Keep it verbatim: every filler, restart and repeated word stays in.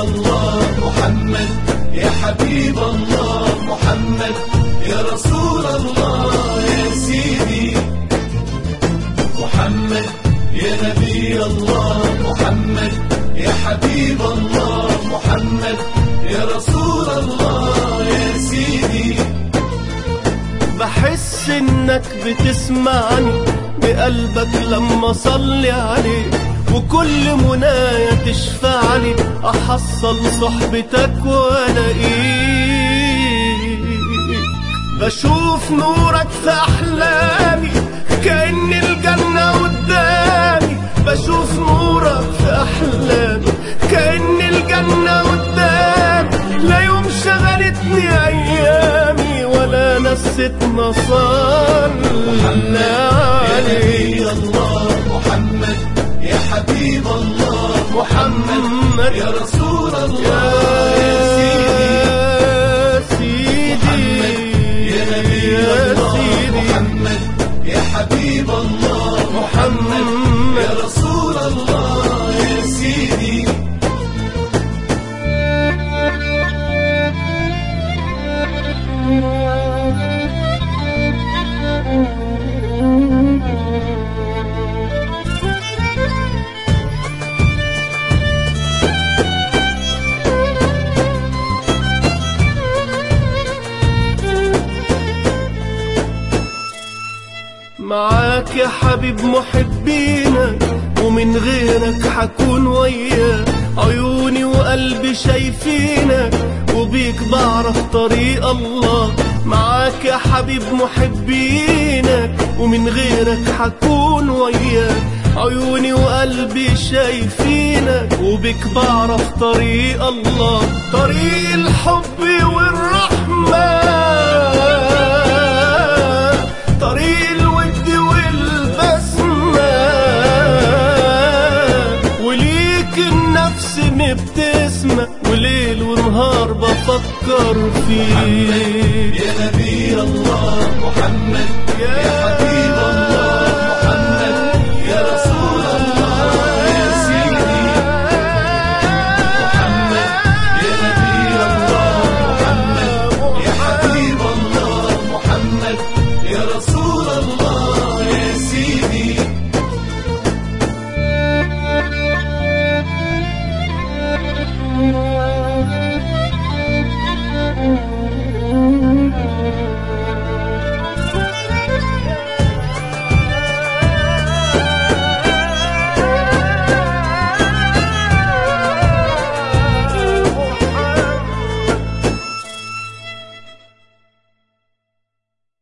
الله محمد، يا حبيب الله محمد، يا رسول الله يا سيدي محمد، يا نبي الله محمد، يا حبيب الله محمد، يا رسول الله يا سيدي. بحس انك بتسمعني بقلبك لما صلي عليك، وكل منايا تشفعني احصل صحبتك والاقيك. بشوف نورك في احلامي كأن الجنة قدامي، بشوف نورك في احلامي كأن الجنة قدامي. لا يوم شغلتني ايامي ولا نستنا صلى عليك. يا الله محمد، يا حبيب الله محمد، يا رسول الله يا سيدي محمد، يا نبي الله محمد، يا حبيب الله محمد، يا رسول الله يا سيدي. معاك يا حبيب محبينك، ومن غيرك حكون وياك. عيوني وقلبي شايفينك، وبيك بعرف طريق الله. معاك يا حبيب محبينك، ومن غيرك حكون وياك. عيوني وقلبي شايفينك، وبيك بعرف طريق الله. طريق الحب والرحمة، طريق الود والبسمة، وليك النفس مبتسمة، وليل ونهار بفكر فيك. يا نبي الله محمد، يا حبيب الله